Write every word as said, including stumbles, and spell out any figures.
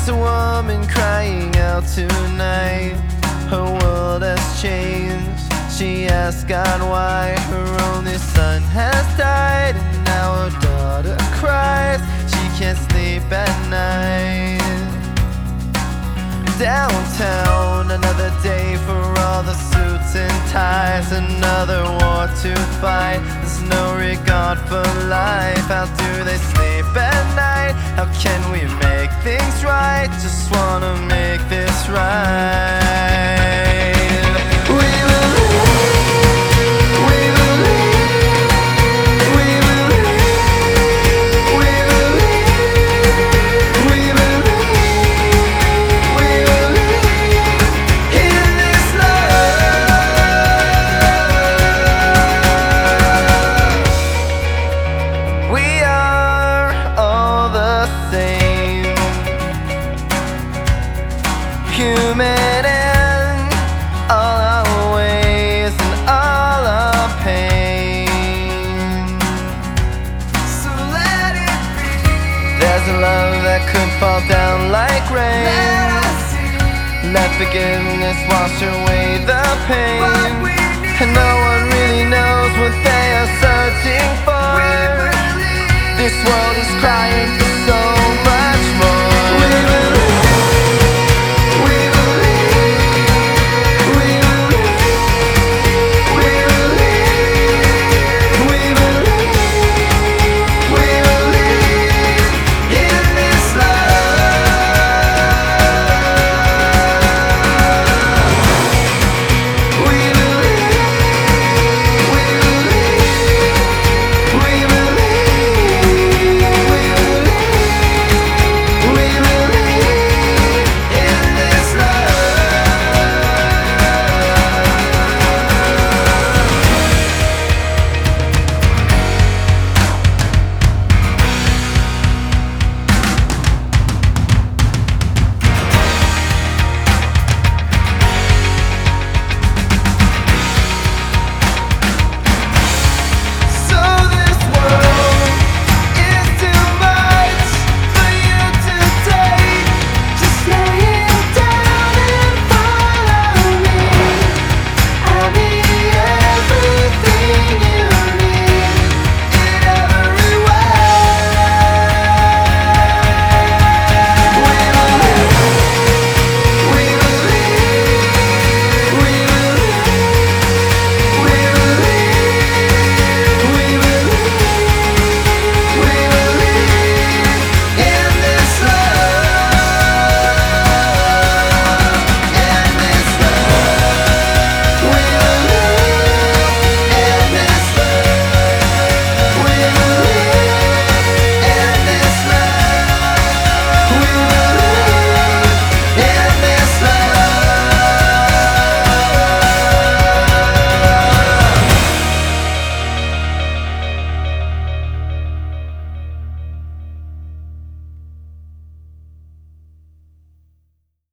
There's a woman crying out tonight. Her world has changed. She asks God why her only son has died, and now her daughter cries. She can't sleep at night. Downtown, another day for all the suits and ties, another war to fight. There's no regard for life. How do they sleep at night? How can we make things right? Just wanna make this right. We believe, we believe, we believe, we believe, we believe, we believe in this love. We are all the same, human in all our ways and all our pain. So let it be. There's a love that could fall down like rain. Let us see. Let forgiveness wash away the pain. And no one really knows what they are searching for.